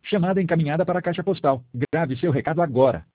Chamada encaminhada para a caixa postal. Grave seu recado agora.